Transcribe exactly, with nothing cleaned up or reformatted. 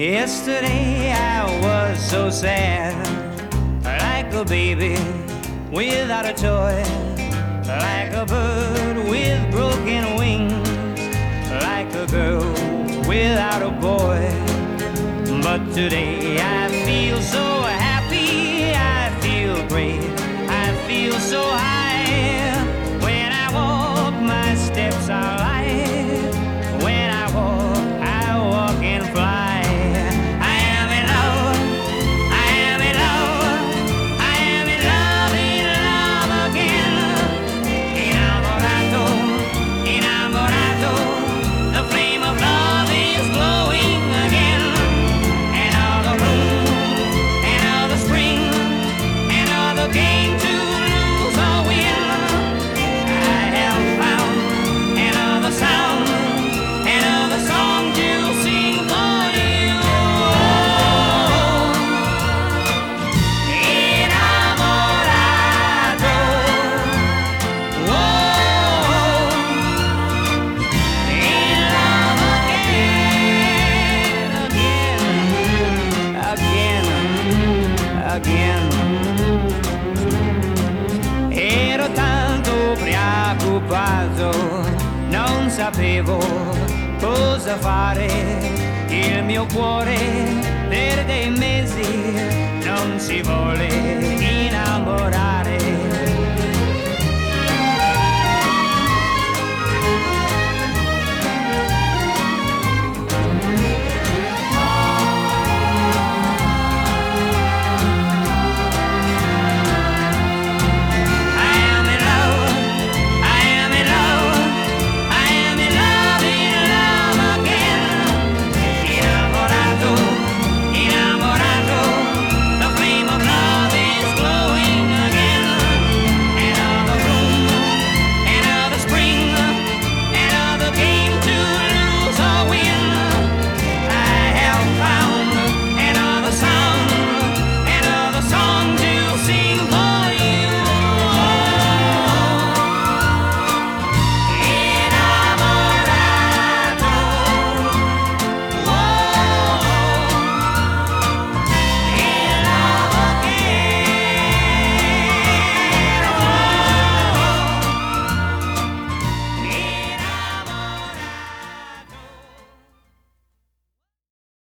Yesterday I was so sad, like a baby without a toy, like a bird with broken wings, like a girl without a boy. But today I feel so happy, I feel great, I feel so high. When I walk, my steps are light. When I walk, I walk and fly. Ero tanto preoccupato, non sapevo cosa fare. Il mio cuore per dei mesi non si vuole innamorare.